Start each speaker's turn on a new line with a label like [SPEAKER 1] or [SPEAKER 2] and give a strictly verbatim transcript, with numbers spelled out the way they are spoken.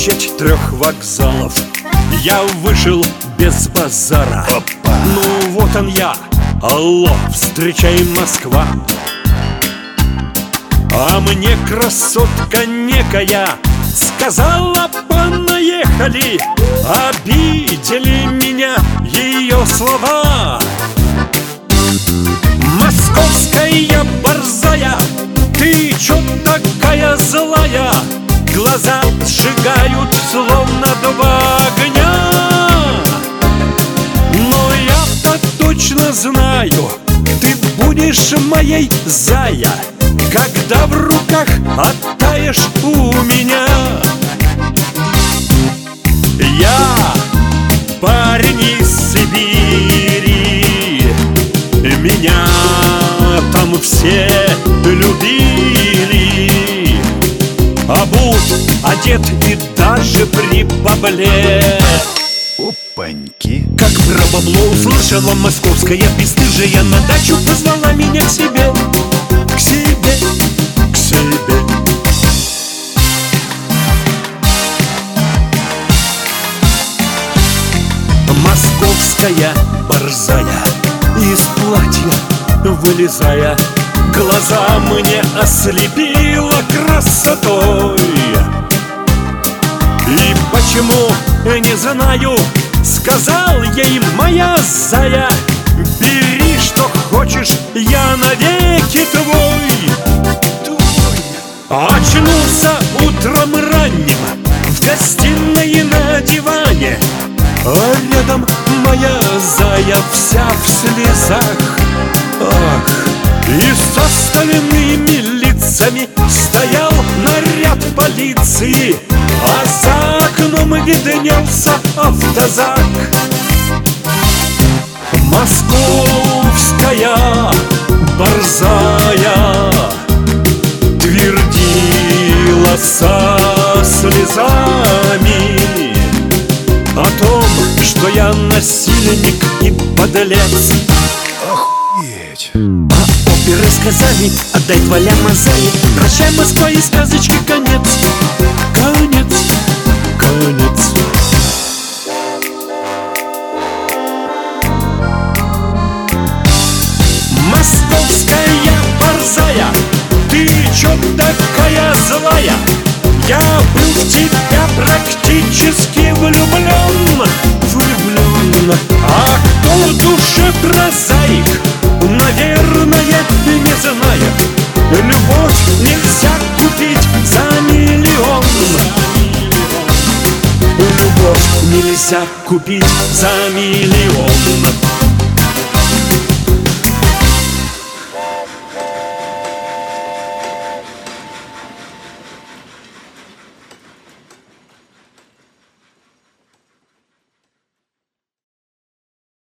[SPEAKER 1] площадь трех вокзалов. Я вышел без базара.
[SPEAKER 2] Опа.
[SPEAKER 1] Ну вот он я, алло, встречай, Москва. А мне красотка некая сказала: понаехали. Обидели меня ее слова. Московская борзая, ты чё такая злая? Глаза сжигают, словно два огня. Но я-то точно знаю, ты будешь моей, зая, когда в руках оттаешь у меня. Я парень из Сибири, меня там все любили. Обут, одет и даже при бабле.
[SPEAKER 2] Опаньки.
[SPEAKER 1] Как про бабло услышала московская бесстыжая, на дачу позвала меня к себе. К себе, к себе. Московская борзая, из платья вылезая, глаза мне ослепила красотой. И почему, не знаю, сказал ей моя зая: бери, что хочешь, я навеки твой. Очнулся утром ранним в гостиной на диване, а рядом моя зая вся в слезах. Ах, и с остальными лицами стоял наряд полиции, а за окном виднелся автозак. Московская борзая твердила со слезами о том, что я насильник и подлец.
[SPEAKER 2] Охуеть.
[SPEAKER 1] А оперы сказали: отдай два ляма зае, прощай, Москва, и сказочки конец. Конец, конец. Московская борзая, ты чё такая злая? Я был в тебя практически влюблен, влюблен. А кто в душе прозаик, наверное, не знает: любовь нельзя купить за миллион. Любовь нельзя купить за миллион.